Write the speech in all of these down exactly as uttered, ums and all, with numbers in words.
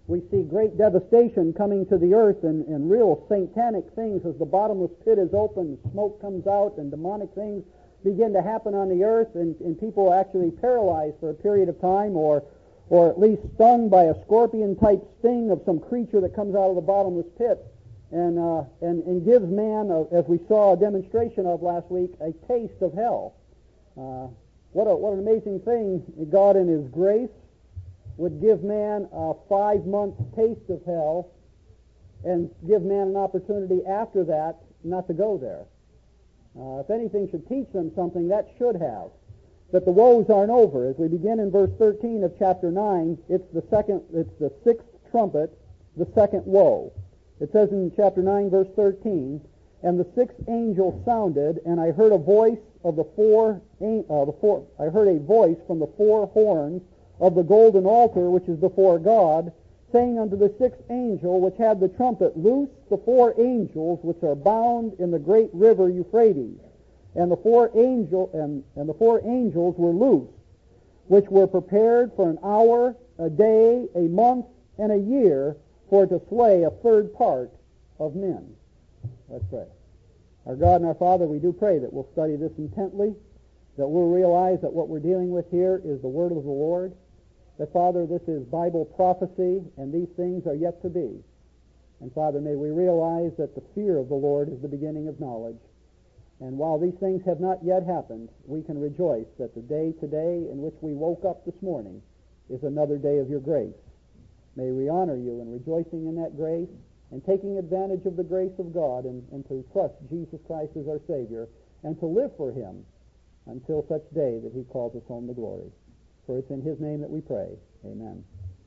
we see great devastation coming to the earth and, and real satanic things as the bottomless pit is open, smoke comes out, and demonic things begin to happen on the earth, and, and people are actually paralyzed for a period of time, or or at least stung by a scorpion-type sting of some creature that comes out of the bottomless pit, and uh, and, and gives man, a, as we saw a demonstration of last week, a taste of hell. Uh, what a what an amazing thing! God in His grace would give man a five-month taste of hell, and give man an opportunity after that not to go there. Uh, if anything should teach them something, that should have. That the woes aren't over. As we begin in verse thirteen of chapter nine, it's the second, it's the sixth trumpet, the second woe. It says in chapter nine, verse thirteen, "And the sixth angel sounded, and I heard a voice of the four, uh, the four, I heard a voice from the four horns of the golden altar which is before God, saying unto the sixth angel which had the trumpet, Loose the four angels which are bound in the great river Euphrates. And the four angel and, and the four angels were loosed, which were prepared for an hour, a day, a month, and a year, for to slay a third part of men." Let's pray. Our God and our Father, we do pray that we'll study this intently, that we'll realize that what we're dealing with here is the word of the Lord, that, Father, this is Bible prophecy, and these things are yet to be. And, Father, may we realize that the fear of the Lord is the beginning of knowledge. And while these things have not yet happened, we can rejoice that the day today in which we woke up this morning is another day of your grace. May we honor you in rejoicing in that grace and taking advantage of the grace of God, and, and to trust Jesus Christ as our Savior and to live for Him until such day that He calls us home to glory. For it's in His name that we pray. Amen.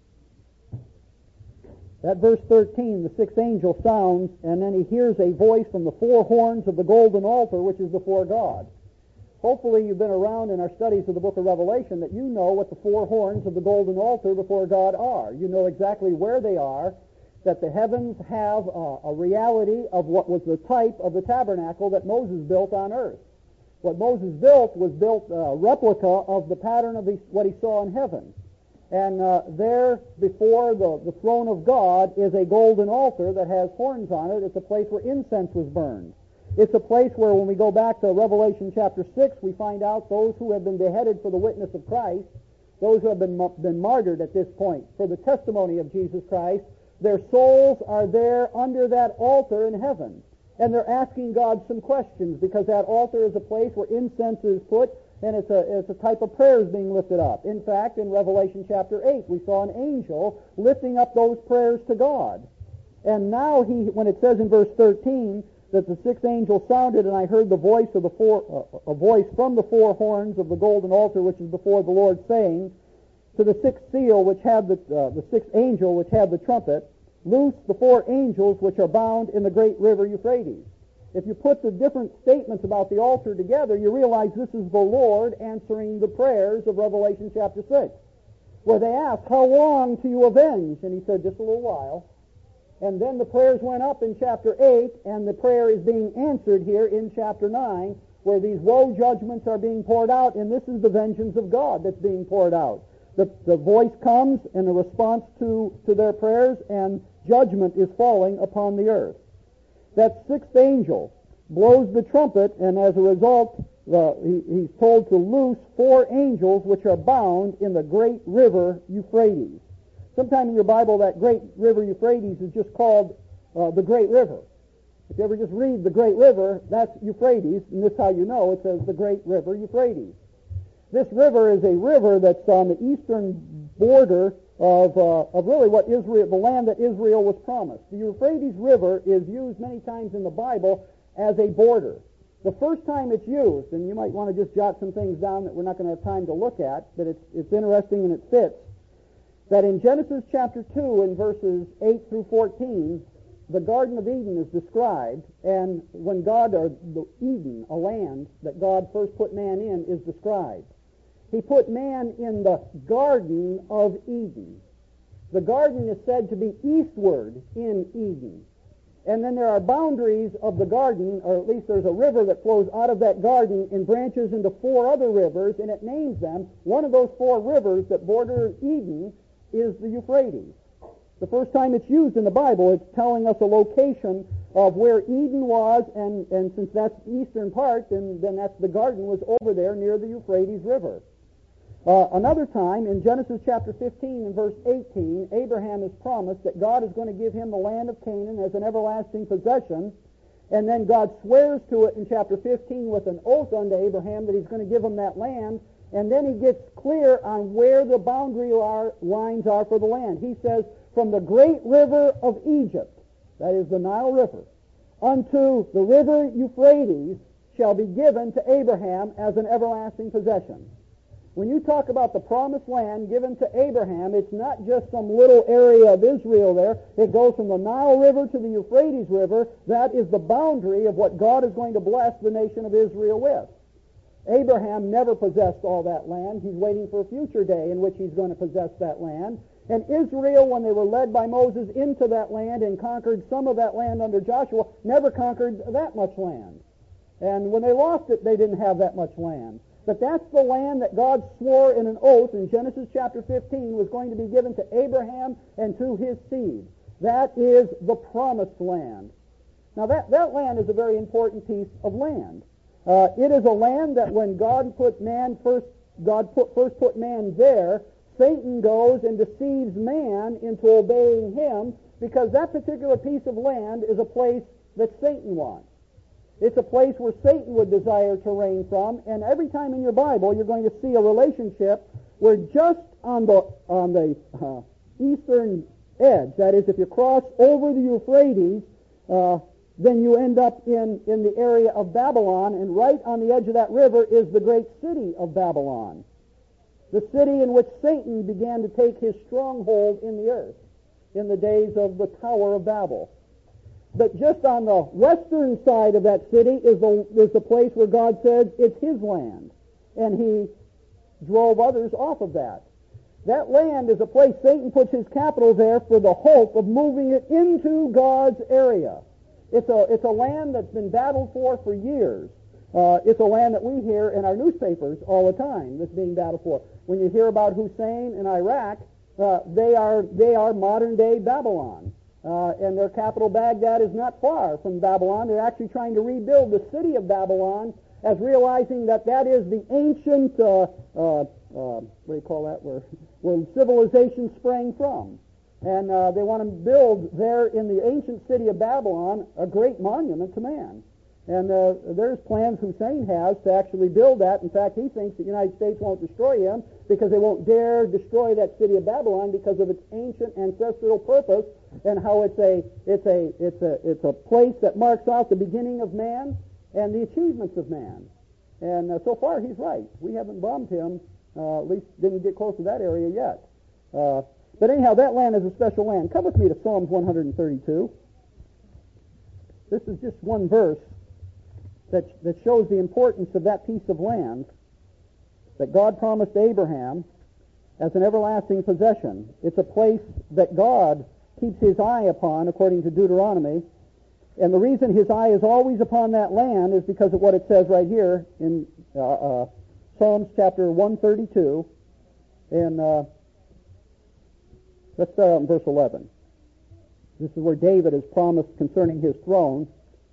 That verse thirteen, the sixth angel sounds, and then he hears a voice from the four horns of the golden altar which is before God. Hopefully you've been around in our studies of the book of Revelation that you know what the four horns of the golden altar before God are. You know exactly where they are, that the heavens have a, a reality of what was the type of the tabernacle that Moses built on earth. What Moses built was built a replica of the pattern of what he saw in heaven. And uh, there before the, the throne of God is a golden altar that has horns on it. It's a place where incense was burned. It's a place where, when we go back to Revelation chapter six, we find out those who have been beheaded for the witness of Christ, those who have been, been martyred at this point for the testimony of Jesus Christ, their souls are there under that altar in heaven. And they're asking God some questions, because that altar is a place where incense is put, and it's a, it's a type of prayers being lifted up. In fact, in Revelation chapter eight, we saw an angel lifting up those prayers to God. And now, he, when it says in verse thirteen that the sixth angel sounded, and I heard the voice of the four, uh, a voice from the four horns of the golden altar which is before the Lord, saying, to the sixth seal which had the, uh, the sixth angel which had the trumpet, Loose the four angels which are bound in the great river Euphrates. If you put the different statements about the altar together, you realize this is the Lord answering the prayers of Revelation chapter six, where they ask, how long till you avenge? And he said, just a little while. And then the prayers went up in chapter eight, and the prayer is being answered here in chapter nine, where these woe judgments are being poured out, and this is the vengeance of God that's being poured out. The, the voice comes in a response to, to their prayers, and judgment is falling upon the earth. That sixth angel blows the trumpet, and as a result, uh, he, he's told to loose four angels which are bound in the great river Euphrates. Sometime in your Bible, that great river Euphrates is just called uh, the Great River. If you ever just read the Great River, that's Euphrates, and this is how you know it says the Great River Euphrates. This river is a river that's on the eastern border of, uh, of really what Israel, the land that Israel was promised. The Euphrates River is used many times in the Bible as a border. The first time it's used, and you might want to just jot some things down that we're not going to have time to look at, but it's, it's interesting and it fits, that in Genesis chapter two in verses eight through fourteen, the Garden of Eden is described, and when God, or the Eden, a land that God first put man in, is described. He put man in the Garden of Eden. The garden is said to be eastward in Eden. And then there are boundaries of the garden, or at least there's a river that flows out of that garden and branches into four other rivers, and it names them. One of those four rivers that border Eden is the Euphrates. The first time it's used in the Bible, it's telling us a location of where Eden was, and, and since that's the eastern part, then, then that's the garden was over there near the Euphrates River. Uh, another time, in Genesis chapter fifteen and verse eighteen, Abraham is promised that God is going to give him the land of Canaan as an everlasting possession, and then God swears to it in chapter fifteen with an oath unto Abraham that he's going to give him that land, and then he gets clear on where the boundary lines are for the land. He says, from the great river of Egypt, that is the Nile River, unto the river Euphrates shall be given to Abraham as an everlasting possession. When you talk about the promised land given to Abraham, it's not just some little area of Israel there. It goes from the Nile River to the Euphrates River. That is the boundary of what God is going to bless the nation of Israel with. Abraham never possessed all that land. He's waiting for a future day in which he's going to possess that land. And Israel, when they were led by Moses into that land and conquered some of that land under Joshua, never conquered that much land. And when they lost it, they didn't have that much land. But that's the land that God swore in an oath in Genesis chapter fifteen was going to be given to Abraham and to his seed. That is the promised land. Now that, that land is a very important piece of land. Uh, it is a land that when God put man first, God put, first put man there, Satan goes and deceives man into obeying him, because that particular piece of land is a place that Satan wants. It's a place where Satan would desire to reign from, and every time in your Bible you're going to see a relationship where just on the on the uh, eastern edge, that is, if you cross over the Euphrates, uh, then you end up in, in the area of Babylon, and right on the edge of that river is the great city of Babylon, the city in which Satan began to take his stronghold in the earth in the days of the Tower of Babel. But just on the western side of that city is the, is the place where God said it's his land, and he drove others off of that. That land is a place Satan puts his capital there for the hope of moving it into God's area. It's a, it's a land that's been battled for for years. Uh, it's a land that we hear in our newspapers all the time that's being battled for. When you hear about Hussein in Iraq, uh, they are they are modern-day Babylon. Uh, and their capital, Baghdad, is not far from Babylon. They're actually trying to rebuild the city of Babylon, as realizing that that is the ancient, uh, uh, uh, what do you call that, where, where civilization sprang from. And uh, they want to build there in the ancient city of Babylon a great monument to man. And uh, there's plans Hussein has to actually build that. In fact, he thinks the United States won't destroy him because they won't dare destroy that city of Babylon because of its ancient ancestral purpose and how it's a it's a it's a it's a place that marks out the beginning of man and the achievements of man. And uh, so far, he's right. We haven't bombed him. Uh, at least didn't get close to that area yet. Uh, but anyhow, that land is a special land. Come with me to Psalms one thirty-two. This is just one verse that, that shows the importance of that piece of land that God promised Abraham as an everlasting possession. It's a place that God keeps his eye upon, according to Deuteronomy. And the reason his eye is always upon that land is because of what it says right here in uh, uh, Psalms chapter one thirty-two. And uh, let's start out in verse eleven. This is where David is promised concerning his throne.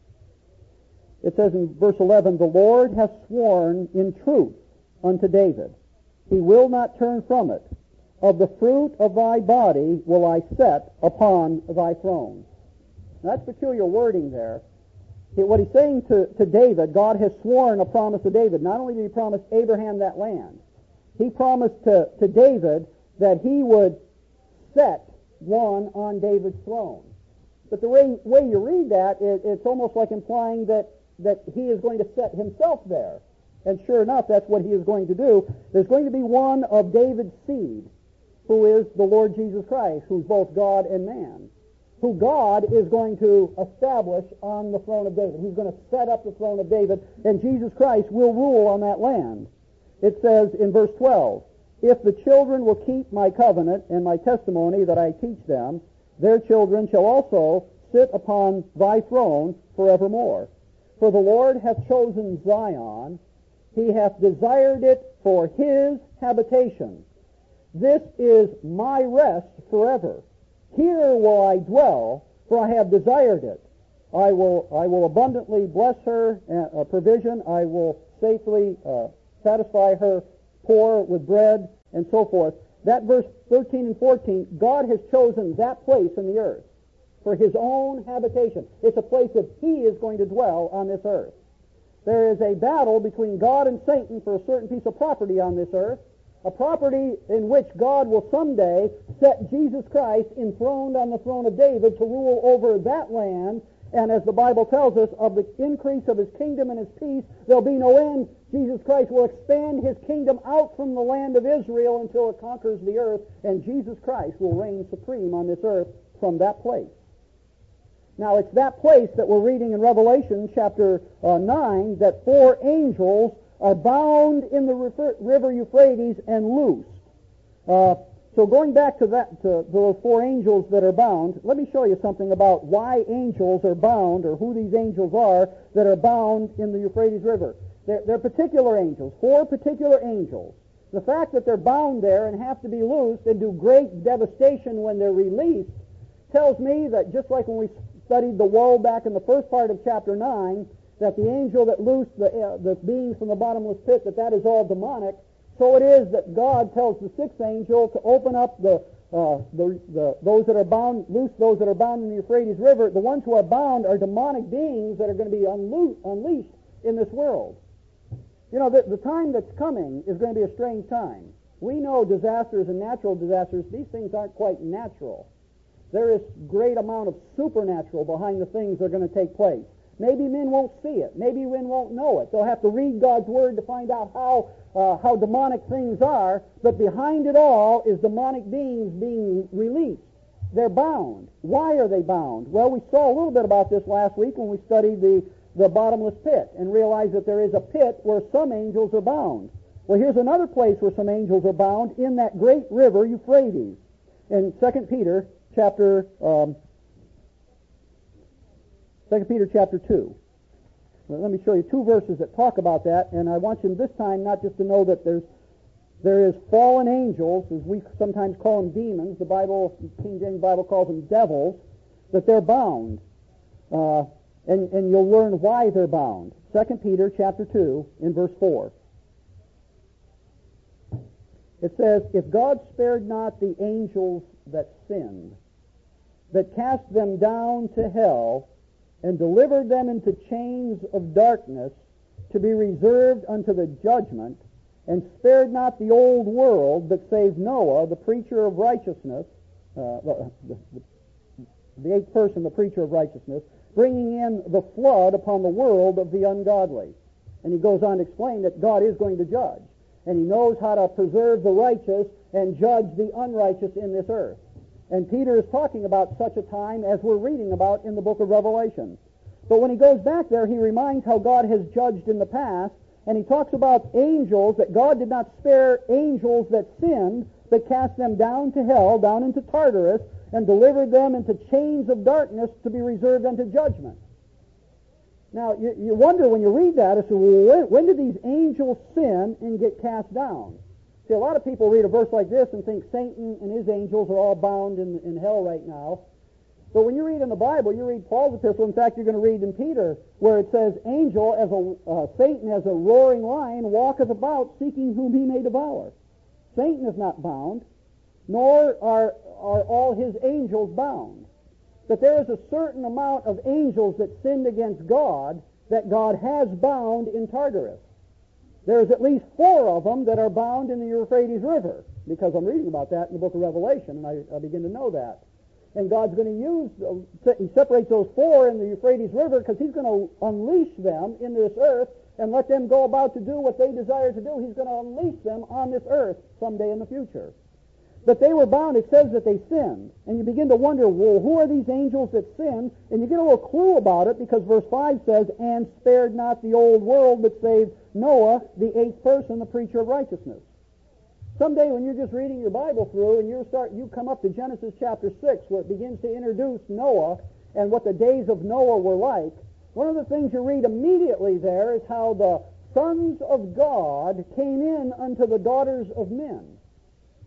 It says in verse eleven, "The Lord hath sworn in truth unto David. He will not turn from it. Of the fruit of thy body will I set upon thy throne." Now, that's peculiar wording there. What he's saying to, to David, God has sworn a promise to David. Not only did he promise Abraham that land, he promised to, to David that he would set one on David's throne. But the way, way you read that, it, it's almost like implying that, that he is going to set himself there. And sure enough, that's what he is going to do. There's going to be one of David's seed, who is the Lord Jesus Christ, who's both God and man, who God is going to establish on the throne of David. He's going to set up the throne of David, and Jesus Christ will rule on that land. It says in verse twelve, "If the children will keep my covenant and my testimony that I teach them, their children shall also sit upon thy throne forevermore. For the Lord hath chosen Zion, he hath desired it for his habitation. This is my rest forever. Here will I dwell, for I have desired it. I will I will abundantly bless her uh, provision. I will safely uh, satisfy her poor with bread, and so forth. That verse thirteen and fourteen, God has chosen that place in the earth for His own habitation. It's a place that He is going to dwell on this earth. There is a battle between God and Satan for a certain piece of property on this earth, a property in which God will someday set Jesus Christ enthroned on the throne of David to rule over that land. And as the Bible tells us, of the increase of His kingdom and His peace, there'll be no end. Jesus Christ will expand His kingdom out from the land of Israel until it conquers the earth, and Jesus Christ will reign supreme on this earth from that place. Now, it's that place that we're reading in Revelation chapter uh, nine, that four angels are bound in the river Euphrates and loosed. Uh, So going back to that, to those four angels that are bound, let me show you something about why angels are bound, or who these angels are that are bound in the Euphrates River. They're, they're particular angels, four particular angels. The fact that they're bound there and have to be loosed and do great devastation when they're released tells me that just like when we studied the woe back in the first part of chapter nine, that the angel that loosed the, uh, the beings from the bottomless pit, that that is all demonic. So it is that God tells the sixth angel to open up the, uh, the, the those that are bound, loose those that are bound in the Euphrates River. The ones who are bound are demonic beings that are going to be unlo- unleashed in this world. You know, the, the time that's coming is going to be a strange time. We know disasters and natural disasters, these things aren't quite natural. There is great amount of supernatural behind the things that are going to take place. Maybe men won't see it. Maybe men won't know it. They'll have to read God's Word to find out how uh, how demonic things are. But behind it all is demonic beings being released. They're bound. Why are they bound? Well, we saw a little bit about this last week when we studied the, the bottomless pit and realized that there is a pit where some angels are bound. Well, here's another place where some angels are bound in that great river Euphrates. In Second Peter chapter... Um, Second Peter chapter two. Well, let me show you two verses that talk about that, and I want you this time not just to know that there's there is fallen angels, as we sometimes call them demons. The Bible, King James Bible calls them devils, that they're bound, uh, and and you'll learn why they're bound. Second Peter chapter two, in verse four. It says, "If God spared not the angels that sinned, that cast them down to hell, and delivered them into chains of darkness to be reserved unto the judgment, and spared not the old world, but saved Noah, the preacher of righteousness," uh, the, the, the eighth person, the preacher of righteousness, "bringing in the flood upon the world of the ungodly." And he goes on to explain that God is going to judge, and He knows how to preserve the righteous and judge the unrighteous in this earth. And Peter is talking about such a time as we're reading about in the book of Revelation. But when he goes back there, he reminds how God has judged in the past, and he talks about angels, that God did not spare angels that sinned, but cast them down to hell, down into Tartarus, and delivered them into chains of darkness to be reserved unto judgment. Now, you, you wonder when you read that, as to when, when did these angels sin and get cast down? See, a lot of people read a verse like this and think Satan and his angels are all bound in, in hell right now. But when you read in the Bible, you read Paul's epistle. In fact, you're going to read in Peter where it says, "Angel as a uh, Satan as a roaring lion walketh about, seeking whom he may devour." Satan is not bound, nor are are all his angels bound. But there is a certain amount of angels that sinned against God that God has bound in Tartarus. There's at least four of them that are bound in the Euphrates River, because I'm reading about that in the book of Revelation, and I, I begin to know that. And God's going to use, uh, He separates those four in the Euphrates River because He's going to unleash them in this earth and let them go about to do what they desire to do. He's going to unleash them on this earth someday in the future. But they were bound. It says that they sinned. And you begin to wonder, well, who are these angels that sinned? And you get a little clue about it because verse five says, "And spared not the old world, but saved Noah, the eighth person, the preacher of righteousness." Someday when you're just reading your Bible through and you start, you come up to Genesis chapter six, where it begins to introduce Noah and what the days of Noah were like, one of the things you read immediately there is how the sons of God came in unto the daughters of men.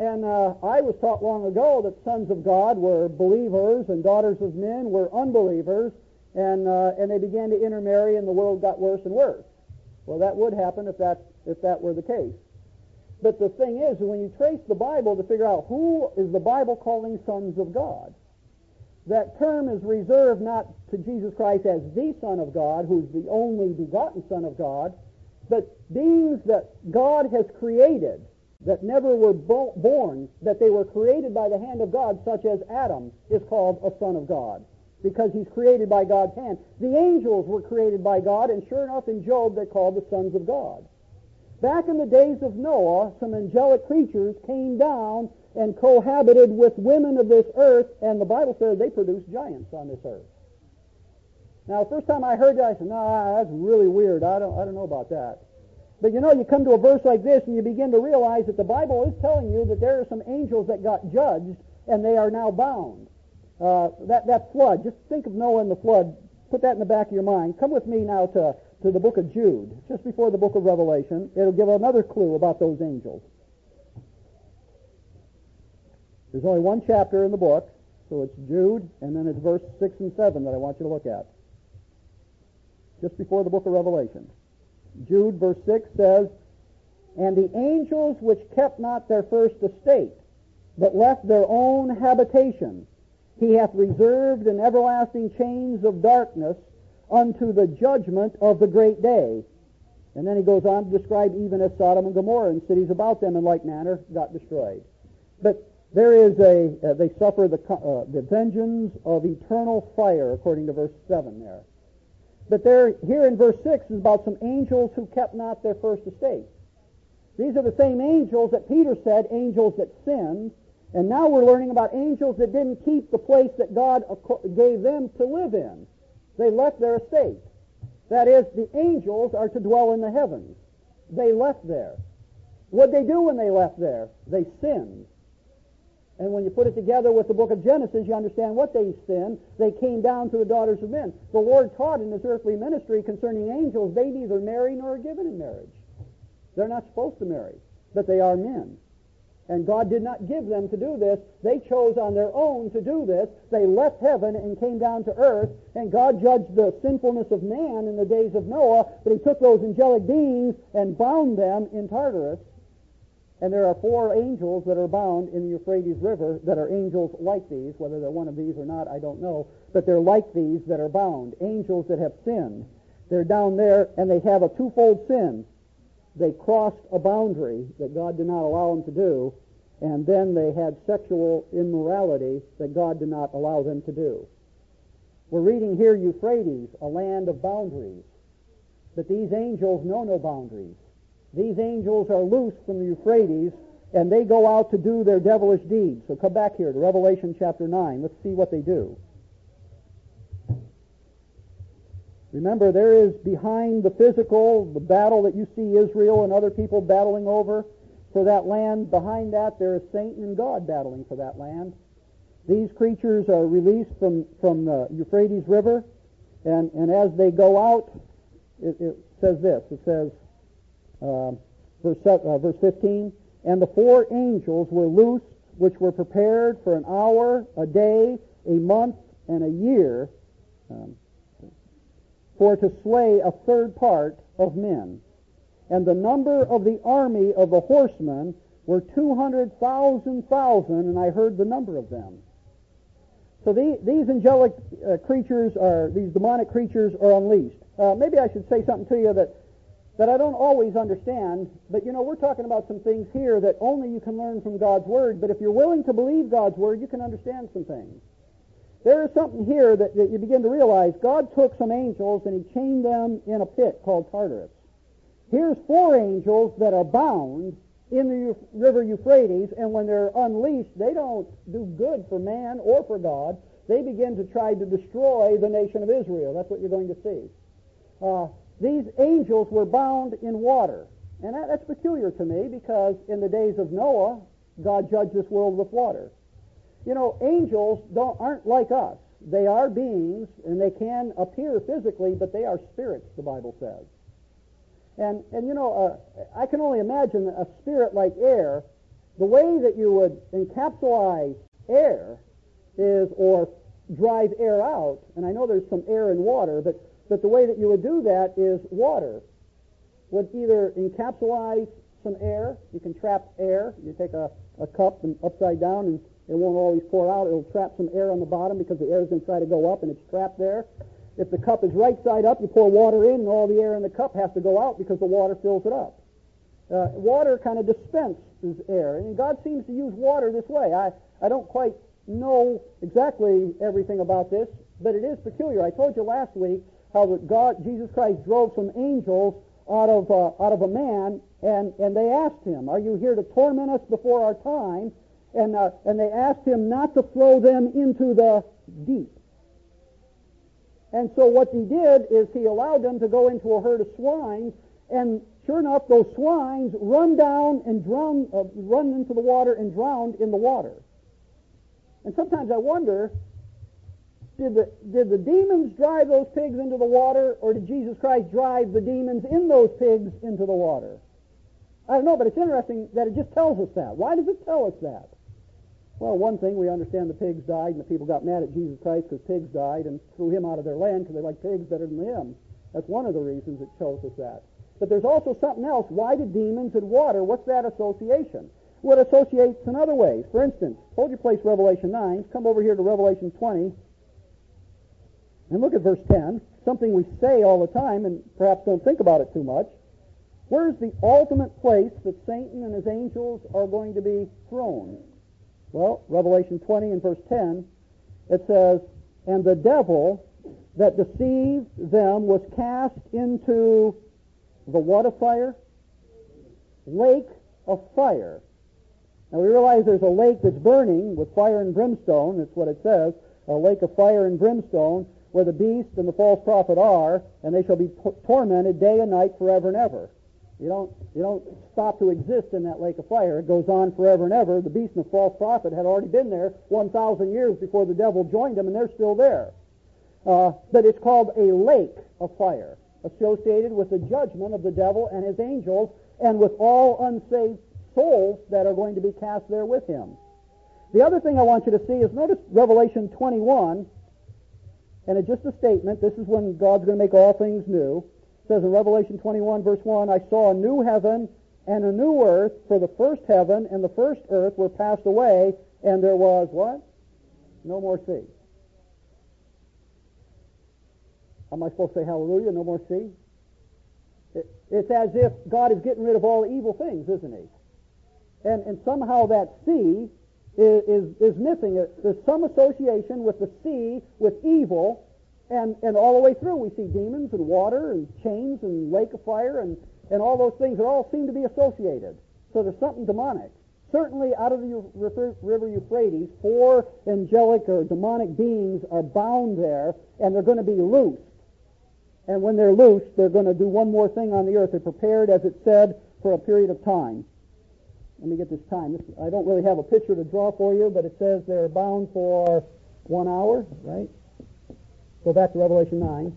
And uh, I was taught long ago that sons of God were believers and daughters of men were unbelievers, and uh, and they began to intermarry, and the world got worse and worse. Well, that would happen if that if that were the case. But the thing is, when you trace the Bible to figure out who is the Bible calling sons of God, that term is reserved not to Jesus Christ as the Son of God, who's the only begotten Son of God, but beings that God has created, that never were bo- born, that they were created by the hand of God, such as Adam is called a son of God, because he's created by God's hand. The angels were created by God, and sure enough in Job they're called the sons of God. Back in the days of Noah, some angelic creatures came down and cohabited with women of this earth, and the Bible says they produced giants on this earth. Now, the first time I heard that, I said, no, that's really weird. I don't, I don't know about that. But you know, you come to a verse like this and you begin to realize that the Bible is telling you that there are some angels that got judged and they are now bound. Uh, that, that flood, just think of Noah and the flood. Put that in the back of your mind. Come with me now to, to the book of Jude, just before the book of Revelation. It'll give another clue about those angels. There's only one chapter in the book, so it's Jude, and then it's verse six and seven that I want you to look at. Just before the book of Revelation. Jude, verse six says, "And the angels which kept not their first estate, but left their own habitation, he hath reserved in everlasting chains of darkness unto the judgment of the great day." And then he goes on to describe even as Sodom and Gomorrah and cities about them in like manner got destroyed. But there is a, uh, they suffer the, uh, the vengeance of eternal fire, according to verse seven there. But there, here in verse six is about some angels who kept not their first estate. These are the same angels that Peter said, angels that sinned, and now we're learning about angels that didn't keep the place that God gave them to live in. They left their estate. That is, the angels are to dwell in the heavens. They left there. What did they do when they left there? They sinned. And when you put it together with the book of Genesis, you understand what they sinned. They came down to the daughters of men. The Lord taught in his earthly ministry concerning angels, they neither marry nor are given in marriage. They're not supposed to marry, but they are men. And God did not give them to do this. They chose on their own to do this. They left heaven and came down to earth, and God judged the sinfulness of man in the days of Noah, but he took those angelic beings and bound them in Tartarus. And there are four angels that are bound in the Euphrates River that are angels like these. Whether they're one of these or not, I don't know. But they're like these that are bound. Angels that have sinned. They're down there, and they have a twofold sin. They crossed a boundary that God did not allow them to do, and then they had sexual immorality that God did not allow them to do. We're reading here Euphrates, a land of boundaries. But these angels know no boundaries. These angels are loose from the Euphrates, and they go out to do their devilish deeds. So come back here to Revelation chapter nine. Let's see what they do. Remember, there is behind the physical, the battle that you see Israel and other people battling over for that land. Behind that, there is Satan and God battling for that land. These creatures are released from, from the Euphrates River, and, and as they go out, it, it says this. It says, Uh, verse, uh, verse fifteen, "And the four angels were loosed, which were prepared for an hour, a day, a month, and a year, um, for to slay a third part of men. And the number of the army of the horsemen were two hundred thousand thousand, and I heard the number of them." So the, these angelic uh, creatures, are these demonic creatures, are unleashed. Uh, maybe I should say something to you that that I don't always understand, but you know, we're talking about some things here that only you can learn from God's Word, but if you're willing to believe God's Word, you can understand some things. There is something here that, that you begin to realize. God took some angels and he chained them in a pit called Tartarus. Here's four angels that are bound in the river Euphrates, and when they're unleashed, they don't do good for man or for God. They begin to try to destroy the nation of Israel. That's what you're going to see. Uh, These angels were bound in water. And that, that's peculiar to me because in the days of Noah, God judged this world with water. You know, angels don't aren't like us. They are beings, and they can appear physically, but they are spirits, the Bible says. And, and you know, uh, I can only imagine a spirit like air the way that you would encapsulize air is, or drive air out, and I know there's some air in water, but, but the way that you would do that is water would either encapsulize some air. You can trap air. You take a, a cup and upside down, and it won't always pour out. It'll trap some air on the bottom because the air is going to try to go up, and it's trapped there. If the cup is right side up, you pour water in, and all the air in the cup has to go out because the water fills it up. Uh, water kind of dispenses air, and God seems to use water this way. I, I don't quite know exactly everything about this, but it is peculiar. I told you last week how that God, Jesus Christ, drove some angels out of uh, out of a man, and, and they asked him, "Are you here to torment us before our time?" And uh, and they asked him not to throw them into the deep. And so what he did is he allowed them to go into a herd of swine, and sure enough, those swines run down and drown, uh, run into the water and drowned in the water. And sometimes I wonder, did the did the demons drive those pigs into the water, or did Jesus Christ drive the demons in those pigs into the water? I don't know, but it's interesting that it just tells us that. Why does it tell us that? Well, one thing, we understand the pigs died, and the people got mad at Jesus Christ because pigs died and threw him out of their land because they like pigs better than him. That's one of the reasons it shows us that. But there's also something else. Why do demons and water? What's that association? Well, it associates in other ways. For instance, hold your place, Revelation nine. Come over here to Revelation twenty. And look at verse ten. Something we say all the time and perhaps don't think about it too much. Where's the ultimate place that Satan and his angels are going to be thrown? Well, Revelation twenty and verse ten, it says, "And the devil that deceived them was cast into the what of fire? Lake of fire." Now we realize there's a lake that's burning with fire and brimstone. That's what it says, a lake of fire and brimstone, where the beast and the false prophet are, and they shall be t- tormented day and night forever and ever. You don't, you don't stop to exist in that lake of fire. It goes on forever and ever. The beast and the false prophet had already been there one thousand years before the devil joined them, and they're still there. Uh, but it's called a lake of fire, associated with the judgment of the devil and his angels, and with all unsaved souls that are going to be cast there with him. The other thing I want you to see is, notice Revelation twenty-one, and it's just a statement. This is when God's going to make all things new. It says in Revelation twenty-one, verse one, "I saw a new heaven and a new earth, for the first heaven and the first earth were passed away, and there was," what? "No more sea." Am I supposed to say hallelujah, no more sea? It, it's as if God is getting rid of all evil things, isn't he? And, and somehow that sea is, is, is missing. There's some association with the sea, with evil, and, and all the way through we see demons and water and chains and lake of fire, and, and all those things that all seem to be associated. So there's something demonic. Certainly out of the river Euphrates, four angelic or demonic beings are bound there, and they're going to be loosed. And when they're loosed, they're going to do one more thing on the earth. They're prepared, as it said, for a period of time. Let me get this time. This, I don't really have a picture to draw for you, but it says they're bound for one hour, right? Go back to Revelation nine.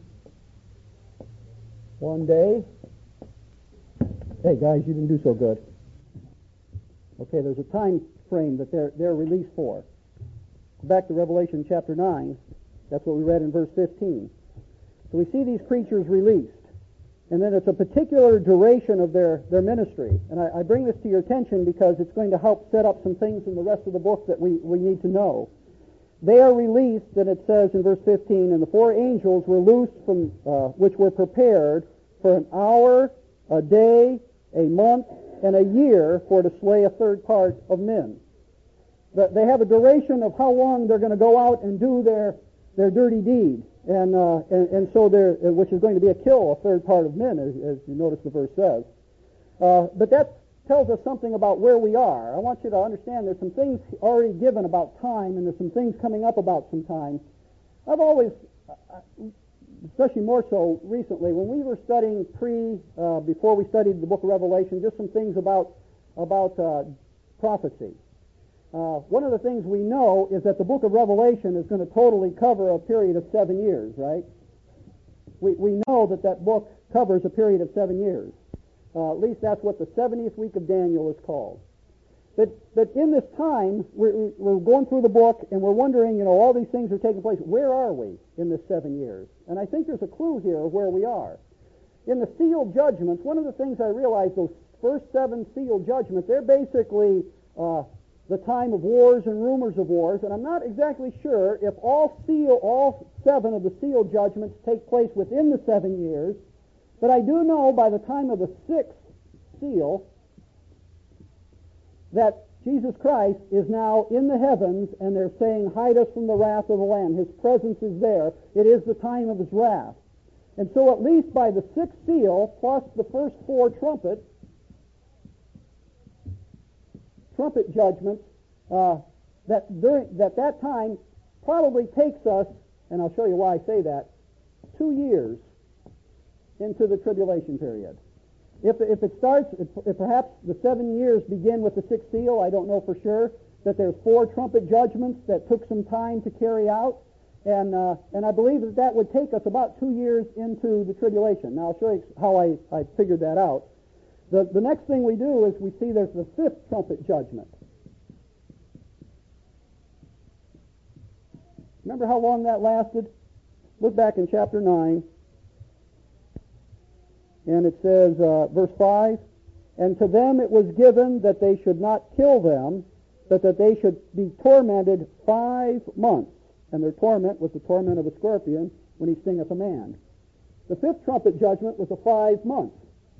One day. Hey, guys, you didn't do so good. Okay, there's a time frame that they're, they're released for. Back to Revelation chapter nine. That's what we read in verse fifteen. So we see these creatures released. And then it's a particular duration of their, their ministry. And I, I bring this to your attention because it's going to help set up some things in the rest of the book that we, we need to know. They are released, and it says in verse fifteen, "And the four angels were loosed from, uh, which were prepared for an hour, a day, a month, and a year for to slay a third part of men." But they have a duration of how long they're going to go out and do their, their dirty deed. And, uh, and and so there, which is going to be a kill, a third part of men, as, as you notice the verse says. Uh, but that tells us something about where we are. I want you to understand there's some things already given about time, and there's some things coming up about some time. I've always, especially more so recently, when we were studying pre, uh, before we studied the book of Revelation, just some things about about uh, prophecy. Uh, one of the things we know is that the book of Revelation is going to totally cover a period of seven years, right? We we know that that book covers a period of seven years. Uh, at least that's what the seventieth week of Daniel is called. But, but in this time, we're, we're going through the book, and we're wondering, you know, all these things are taking place. Where are we in this seven years? And I think there's a clue here of where we are. In the sealed judgments, one of the things I realized, those first seven sealed judgments, they're basically uh, the time of wars and rumors of wars, and I'm not exactly sure if all seal, all seven of the sealed judgments take place within the seven years, but I do know by the time of the sixth seal that Jesus Christ is now in the heavens, and they're saying, hide us from the wrath of the Lamb. His presence is there. It is the time of his wrath. And so at least by the sixth seal, plus the first four trumpets, trumpet judgments, uh, that, during, that that time probably takes us, and I'll show you why I say that, two years into the tribulation period. If, if it starts, if, if perhaps the seven years begin with the sixth seal, I don't know for sure, that there's four trumpet judgments that took some time to carry out, and uh, and I believe that that would take us about two years into the tribulation. Now I'll show you how I, I figured that out. The, the next thing we do is we see there's the fifth trumpet judgment. Remember how long that lasted? Look back in chapter nine. And it says, uh, verse five, and to them it was given that they should not kill them, but that they should be tormented five months. And their torment was the torment of a scorpion when he stingeth a man. The fifth trumpet judgment was a five months.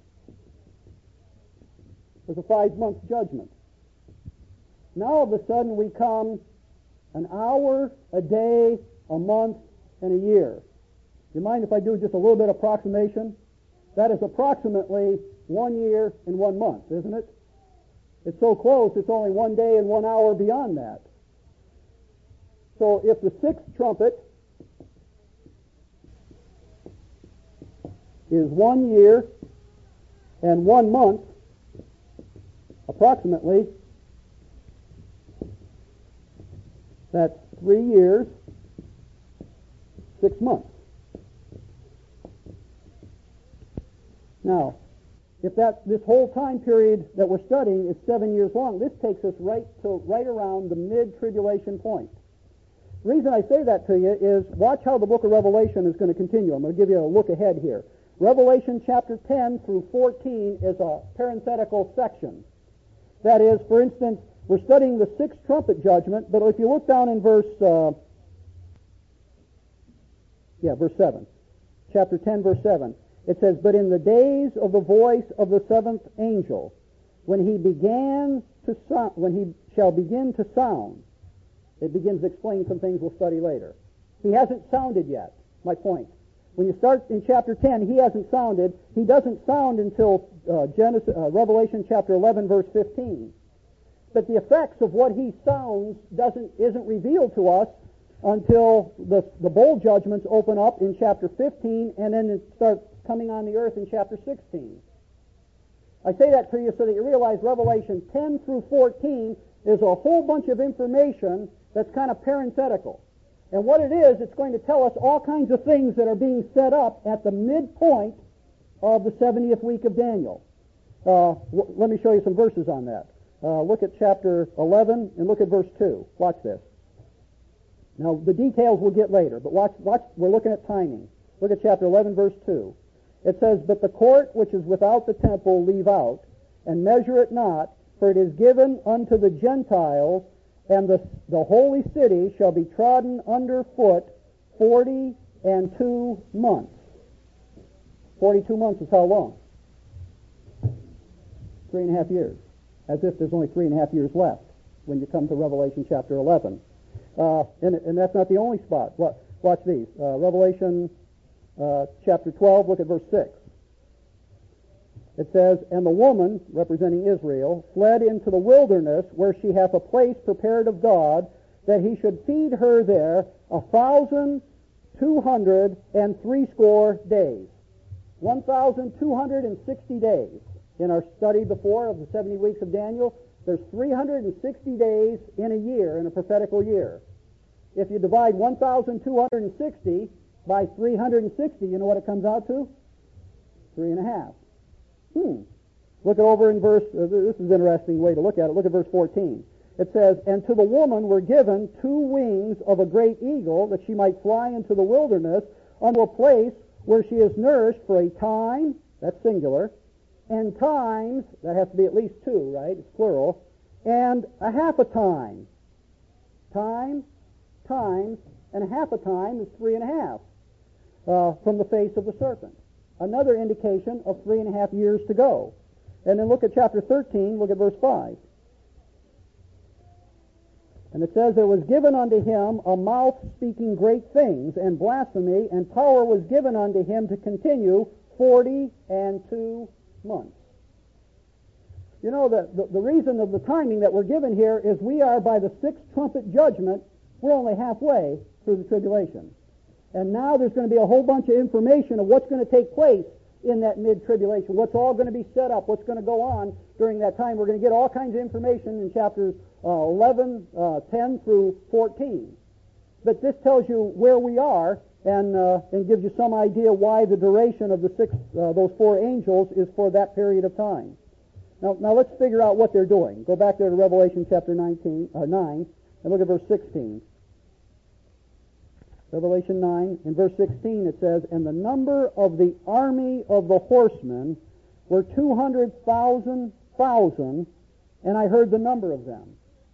It was a five-month judgment. Now all of a sudden we come an hour, a day, a month, and a year. Do you mind if I do just a little bit of approximation? That is approximately one year and one month, isn't it? It's so close, it's only one day and one hour beyond that. So if the sixth trumpet is one year and one month, approximately, that's three years, six months. Now, if that this whole time period that we're studying is seven years long, this takes us right to right around the mid-tribulation point. The reason I say that to you is watch how the book of Revelation is going to continue. I'm going to give you a look ahead here. Revelation chapter ten through fourteen is a parenthetical section. That is, for instance, we're studying the sixth trumpet judgment, but if you look down in verse, uh, yeah, verse seven, chapter ten, verse seven, it says, but in the days of the voice of the seventh angel, when he began to sound, when he shall begin to sound, it begins to explain some things we'll study later. He hasn't sounded yet, my point. When you start in chapter ten, he hasn't sounded. He doesn't sound until uh, Genesis, uh, Revelation chapter eleven, verse fifteen. But the effects of what he sounds doesn't isn't revealed to us until the the bowl judgments open up in chapter fifteen, and then it starts coming on the earth in chapter sixteen. I say that to you so that you realize Revelation ten through fourteen is a whole bunch of information that's kind of parenthetical. And what it is, it's going to tell us all kinds of things that are being set up at the midpoint of the seventieth week of Daniel. Uh, w- let me show you some verses on that. Uh, look at chapter eleven and look at verse two. Watch this. Now, the details we'll get later, but watch, watch, we're looking at timing. Look at chapter eleven, verse two. It says, but the court which is without the temple leave out, and measure it not, for it is given unto the Gentiles, and the, the holy city shall be trodden under foot forty and two months. Forty-two months is how long? Three and a half years. As if there's only three and a half years left when you come to Revelation chapter eleven. Uh, and, and that's not the only spot. Watch, watch these. Uh, Revelation uh, chapter twelve, look at verse six. It says, and the woman, representing Israel, fled into the wilderness, where she hath a place prepared of God, that he should feed her there a thousand two hundred and threescore days. One thousand two hundred and sixty days. In our study before of the seventy weeks of Daniel, there's three hundred sixty days in a year, in a prophetical year. If you divide one thousand two hundred sixty by three hundred sixty, you know what it comes out to? Three and a half. Hmm. Look it over in verse, uh, this is an interesting way to look at it. Look at verse fourteen. It says, "And to the woman were given two wings of a great eagle, that she might fly into the wilderness, unto a place where she is nourished for a time," that's singular, "and times," that has to be at least two, right? It's plural, "and a half a time." Time, times, and a half a time is three and a half uh, from the face of the serpent. Another indication of three and a half years to go. And then look at chapter thirteen, look at verse five. And it says, "There was given unto him a mouth speaking great things and blasphemy, and power was given unto him to continue forty and two months." You know, the, the, the reason of the timing that we're given here is we are, by the sixth trumpet judgment, we're only halfway through the tribulation. And now there's going to be a whole bunch of information of what's going to take place in that mid-tribulation, what's all going to be set up, what's going to go on during that time. We're going to get all kinds of information in chapters uh, eleven, uh, ten through fourteen. But this tells you where we are and uh, and gives you some idea why the duration of the six, uh, those four angels is for that period of time. Now, now let's figure out what they're doing. Go back there to Revelation chapter nineteen, uh, nine, and look at verse sixteen. Revelation nine, in verse sixteen it says, "And the number of the army of the horsemen were two hundred thousand thousand, and I heard the number of them."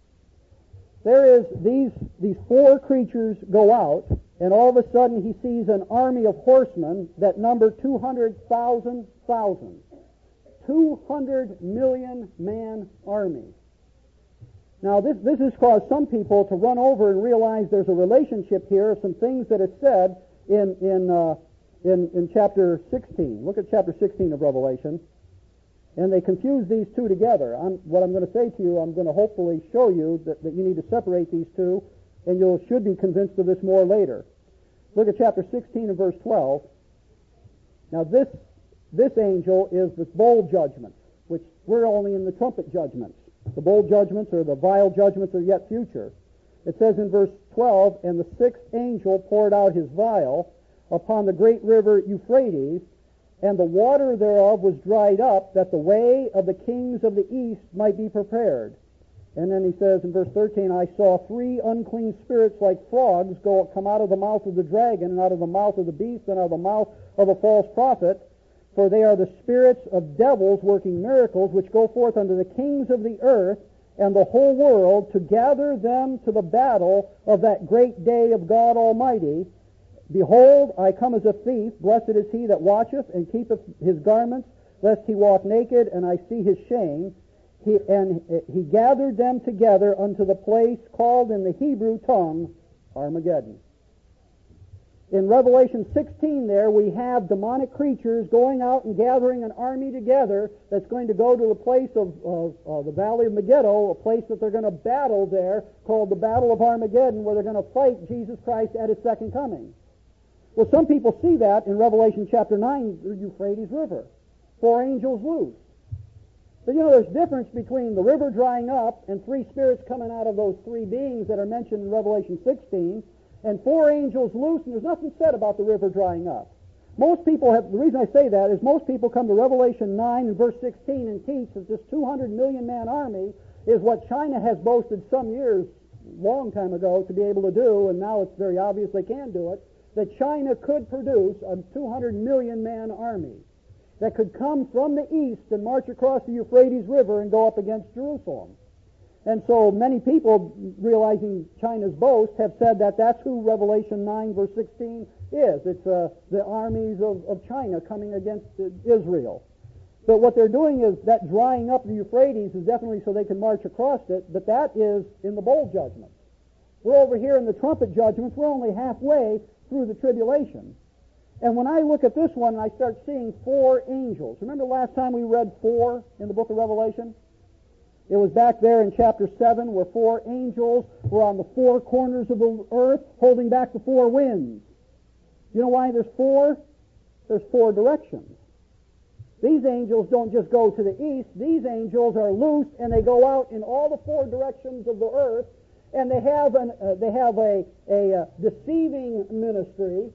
There is, these, these four creatures go out, and all of a sudden he sees an army of horsemen that number two hundred thousand thousand. two hundred million man army. Now, this, this has caused some people to run over and realize there's a relationship here of some things that is said in in, uh, in in chapter sixteen. Look at chapter sixteen of Revelation. And they confuse these two together. I'm, what I'm going to say to you, I'm going to hopefully show you that, that you need to separate these two, and you should be convinced of this more later. Look at chapter sixteen and verse twelve. Now, this this angel is the bowl judgments, which we're only in the trumpet judgments. The bowl judgments or the vial judgments are yet future. It says in verse twelve, "And the sixth angel poured out his vial upon the great river Euphrates, and the water thereof was dried up, that the way of the kings of the east might be prepared." And then he says in verse thirteen, "I saw three unclean spirits like frogs go come out of the mouth of the dragon, and out of the mouth of the beast, and out of the mouth of a false prophet. For they are the spirits of devils working miracles, which go forth unto the kings of the earth and the whole world, to gather them to the battle of that great day of God Almighty. Behold, I come as a thief. Blessed is he that watcheth and keepeth his garments, lest he walk naked, and I see his shame. He, and he gathered them together unto the place called in the Hebrew tongue Armageddon." In Revelation sixteen there, we have demonic creatures going out and gathering an army together that's going to go to the place of, of, of the Valley of Megiddo, a place that they're going to battle there, called the Battle of Armageddon, where they're going to fight Jesus Christ at his second coming. Well, some people see that in Revelation chapter nine, the Euphrates River. Four angels loose. But you know, there's a difference between the river drying up and three spirits coming out of those three beings that are mentioned in Revelation sixteen, and four angels loose, and there's nothing said about the river drying up. Most people have, the reason I say that is most people come to Revelation nine and verse sixteen and teach that this two hundred million man army is what China has boasted some years, long time ago, to be able to do, and now it's very obvious they can do it, that China could produce a two hundred million man army that could come from the east and march across the Euphrates River and go up against Jerusalem. And so many people, realizing China's boast, have said that that's who Revelation nine verse sixteen is. It's uh, the armies of, of China coming against uh, Israel. But what they're doing is that drying up the Euphrates is definitely so they can march across it, but that is in the bowl judgments. We're over here in the trumpet judgments. We're only halfway through the tribulation. And when I look at this one and I start seeing four angels, remember last time we read four in the book of Revelation? It was back there in chapter seven where four angels were on the four corners of the earth holding back the four winds. You know why there's four? There's four directions. These angels don't just go to the east. These angels are loose and they go out in all the four directions of the earth, and they have an uh, they have a, a uh, deceiving ministry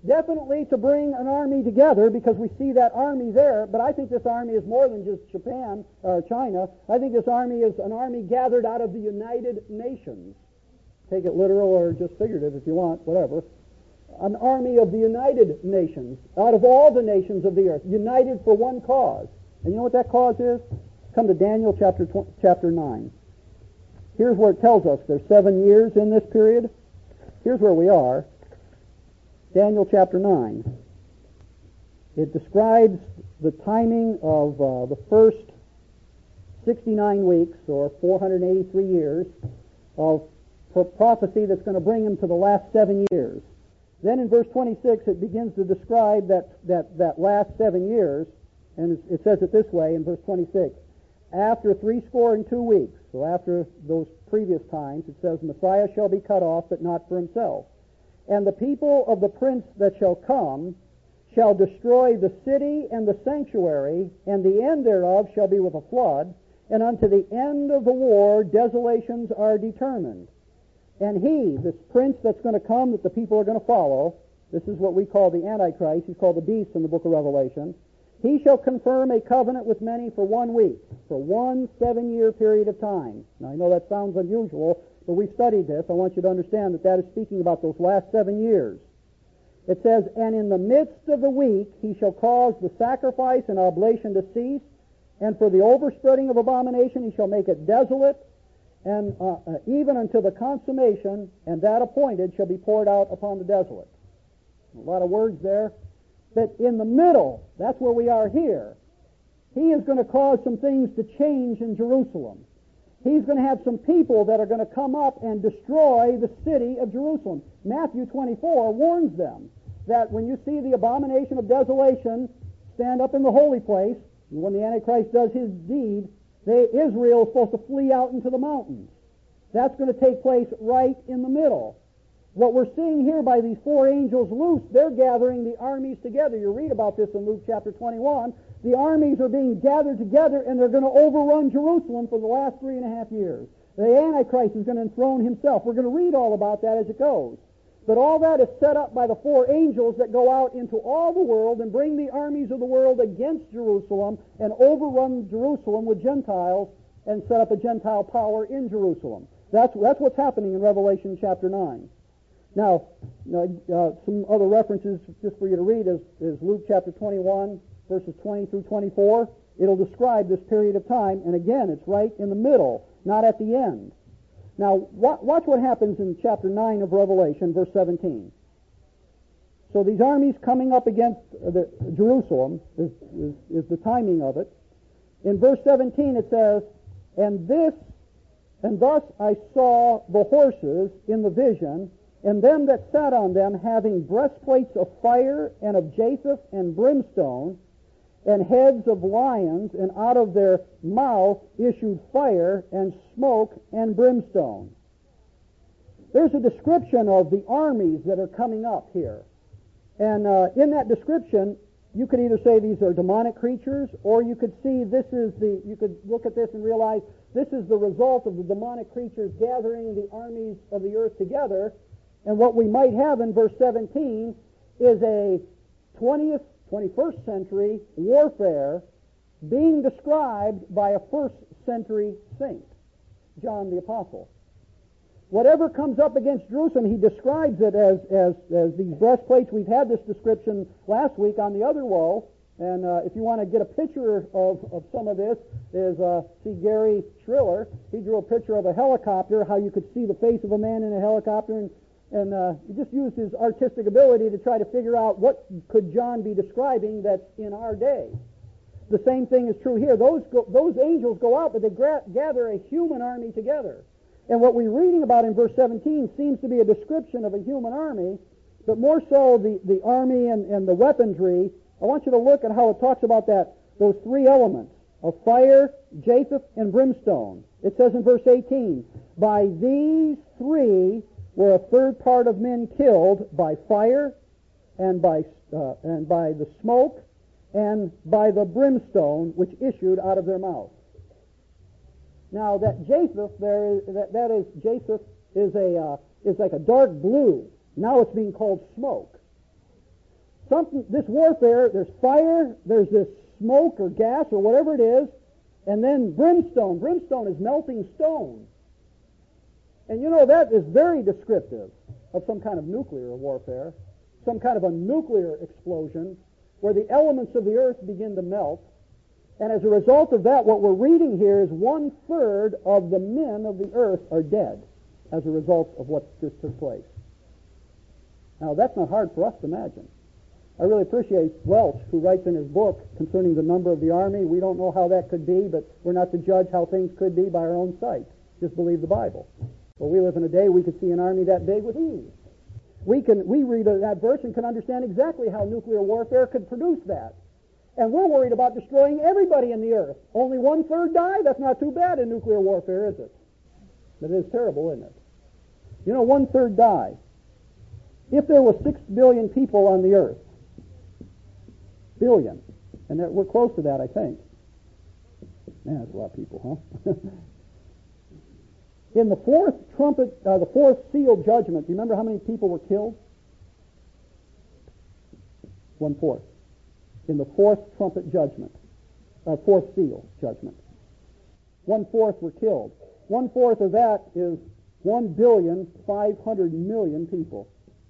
definitely to bring an army together, because we see that army there, but I think this army is more than just Japan or China. I think this army is an army gathered out of the United Nations. Take it literal or just figurative if you want, whatever. An army of the United Nations, out of all the nations of the earth, united for one cause. And you know what that cause is? Come to Daniel chapter tw- chapter nine. Here's where it tells us there's seven years in this period. Here's where we are. Daniel chapter nine. It describes the timing of uh, the first sixty-nine weeks, or four hundred eighty-three years, of prophecy that's going to bring him to the last seven years. Then in verse twenty-six, it begins to describe that, that, that last seven years, and it says it this way in verse twenty-six. After three score and two weeks, so after those previous times, it says, Messiah shall be cut off, but not for himself. And the people of the prince that shall come shall destroy the city and the sanctuary, and the end thereof shall be with a flood, and unto the end of the war desolations are determined. And he, this prince that's going to come, that the people are going to follow, this is what we call the Antichrist, he's called the beast in the book of Revelation, he shall confirm a covenant with many for one week, for one seven-year period of time. Now, I know that sounds unusual, but we've studied this. I want you to understand that that is speaking about those last seven years. It says, and in the midst of the week he shall cause the sacrifice and oblation to cease, and for the overspreading of abomination he shall make it desolate, and uh, uh, even until the consummation, and that appointed shall be poured out upon the desolate. A lot of words there. But in the middle, that's where we are here, he is going to cause some things to change in Jerusalem. He's going to have some people that are going to come up and destroy the city of Jerusalem. Matthew twenty-four warns them that when you see the abomination of desolation stand up in the holy place, and when the Antichrist does his deed, they, Israel is supposed to flee out into the mountains. That's going to take place right in the middle. What we're seeing here by these four angels loose, they're gathering the armies together. You read about this in Luke chapter twenty-one. The armies are being gathered together, and they're going to overrun Jerusalem for the last three and a half years. The Antichrist is going to enthrone himself. We're going to read all about that as it goes. But all that is set up by the four angels that go out into all the world and bring the armies of the world against Jerusalem and overrun Jerusalem with Gentiles and set up a Gentile power in Jerusalem. That's, that's what's happening in Revelation chapter nine. Now, uh, some other references just for you to read is, is Luke chapter twenty-one, verses twenty through twenty-four. It'll describe this period of time, and again, it's right in the middle, not at the end. Now, watch what happens in chapter nine of Revelation, verse seventeen. So these armies coming up against the, Jerusalem is, is, is the timing of it. In verse seventeen it says, And this, and thus I saw the horses in the vision, and them that sat on them having breastplates of fire and of japheth and brimstone, and heads of lions, and out of their mouth issued fire and smoke and brimstone. There's a description of the armies that are coming up here. And uh, in that description, you could either say these are demonic creatures, or you could see this is the, you could look at this and realize this is the result of the demonic creatures gathering the armies of the earth together. And what we might have in verse seventeen is a twentieth, twenty-first century warfare being described by a first century saint, John the Apostle. Whatever comes up against Jerusalem, he describes it as, as, as these breastplates. We've had this description last week on the other wall. And uh, if you want to get a picture of, of some of this, is uh, see Gary Schriller. He drew a picture of a helicopter, how you could see the face of a man in a helicopter, and And uh, he just used his artistic ability to try to figure out what could John be describing that's in our day. The same thing is true here. Those go, those angels go out, but they gra- gather a human army together. And what we're reading about in verse seventeen seems to be a description of a human army, but more so the, the army and, and the weaponry. I want you to look at how it talks about that, those three elements of fire, japheth, and brimstone. It says in verse eighteen, by these three were a third part of men killed by fire and by uh, and by the smoke and by the brimstone which issued out of their mouth. Now that Japheth there is that, that is Japheth is a uh, is like a dark blue. Now it's being called smoke. something, this warfare, there's fire, there's this smoke or gas or whatever it is, and then brimstone. Brimstone is melting stone. And you know, that is very descriptive of some kind of nuclear warfare, some kind of a nuclear explosion where the elements of the earth begin to melt. And as a result of that, what we're reading here is one-third of the men of the earth are dead as a result of what just took place. Now, that's not hard for us to imagine. I really appreciate Welch, who writes in his book concerning the number of the army. We don't know how that could be, but we're not to judge how things could be by our own sight. Just believe the Bible. Well, we live in a day we could see an army that big with ease. We can we read that verse and can understand exactly how nuclear warfare could produce that. And we're worried about destroying everybody in the earth. Only one-third die? That's not too bad in nuclear warfare, is it? But it is terrible, isn't it? You know, one-third die. If there were six billion people on the earth, billion, and there, we're close to that, I think. Man, that's a lot of people, huh? In the fourth trumpet, uh, the fourth seal judgment, do you remember how many people were killed? One-fourth. In the fourth trumpet judgment, uh, fourth seal judgment. One-fourth were killed. One-fourth of that is one billion five hundred million people.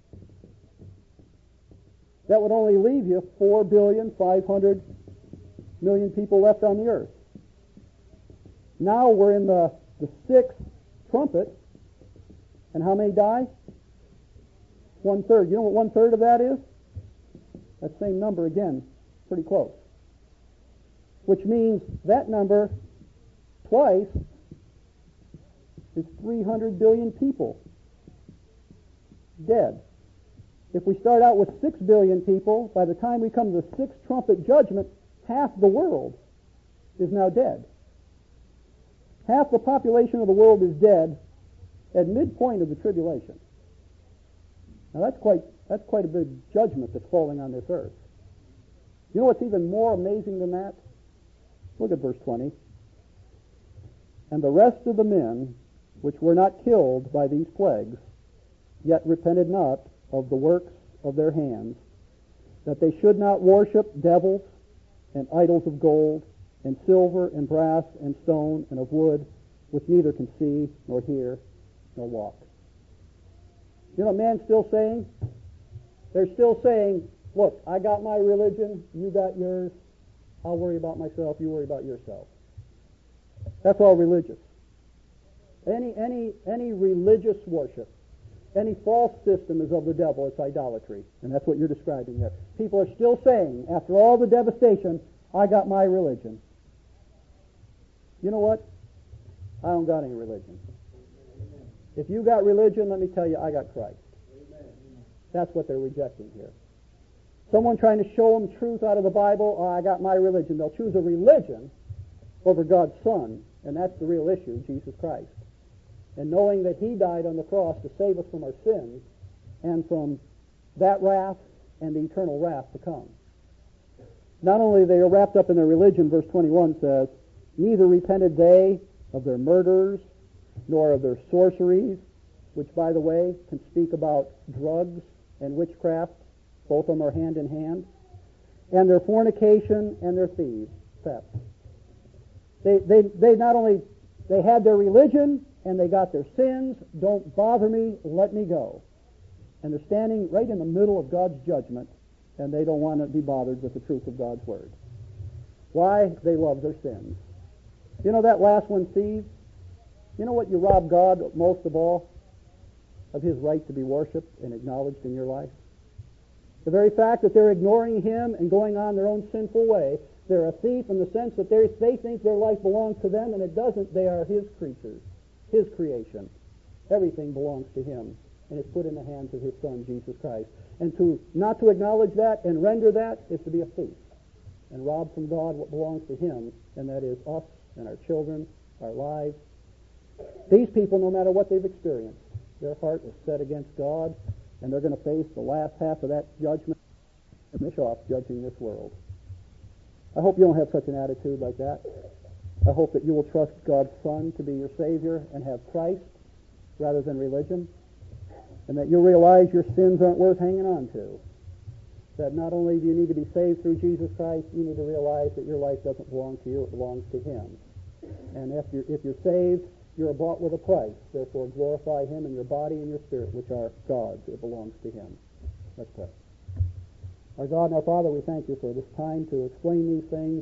That would only leave you four billion five hundred million people left on the earth. Now we're in the, the sixth trumpet, and how many die? One-third. You know what one-third of that is? That same number again. Pretty close. Which means that number twice is three hundred billion people dead. If we start out with six billion people, by the time we come to the sixth trumpet judgment, half the world is now dead. Half the population of the world is dead at midpoint of the tribulation. Now that's quite that's quite a big judgment that's falling on this earth. You know what's even more amazing than that? Look at verse twenty. And the rest of the men which were not killed by these plagues, yet repented not of the works of their hands, that they should not worship devils and idols of gold, and silver, and brass, and stone, and of wood, which neither can see, nor hear, nor walk. You know what man's still saying? They're still saying, look, I got my religion, you got yours, I'll worry about myself, you worry about yourself. That's all religious. Any, any, any religious worship, any false system is of the devil, it's idolatry. And that's what you're describing there. People are still saying, after all the devastation, I got my religion. You know what? I don't got any religion. Amen. If you got religion, let me tell you, I got Christ. Amen. That's what they're rejecting here. Someone trying to show them truth out of the Bible, oh, I got my religion. They'll choose a religion over God's Son, and that's the real issue, Jesus Christ. And knowing that He died on the cross to save us from our sins and from that wrath and the eternal wrath to come. Not only they are wrapped up in their religion, verse twenty-one says, neither repented they of their murders, nor of their sorceries, which, by the way, can speak about drugs and witchcraft. Both of them are hand in hand. And their fornication and their thieves, theft. They, they, they not only, they had their religion and they got their sins. Don't bother me, let me go. And they're standing right in the middle of God's judgment, and they don't want to be bothered with the truth of God's Word. Why? They love their sins. You know that last one, thieves? You know what you rob God most of all? Of His right to be worshipped and acknowledged in your life. The very fact that they're ignoring Him and going on their own sinful way, they're a thief in the sense that they think their life belongs to them, and it doesn't. They are His creatures, His creation. Everything belongs to Him, and it's put in the hands of His Son, Jesus Christ. And to not to acknowledge that and render that is to be a thief and rob from God what belongs to Him, and that is us and our children, our lives. These people, no matter what they've experienced, their heart is set against God, and they're going to face the last half of that judgment and finish off judging this world. I hope you don't have such an attitude like that. I hope that you will trust God's Son to be your Savior and have Christ rather than religion, and that you'll realize your sins aren't worth hanging on to. that not only do you need to be saved through Jesus Christ, you need to realize that your life doesn't belong to you, it belongs to Him. And if you're, if you're saved, you're bought with a price. Therefore, glorify Him in your body and your spirit, which are God's. It belongs to Him. Let's pray. Our God and our Father, we thank you for this time to explain these things.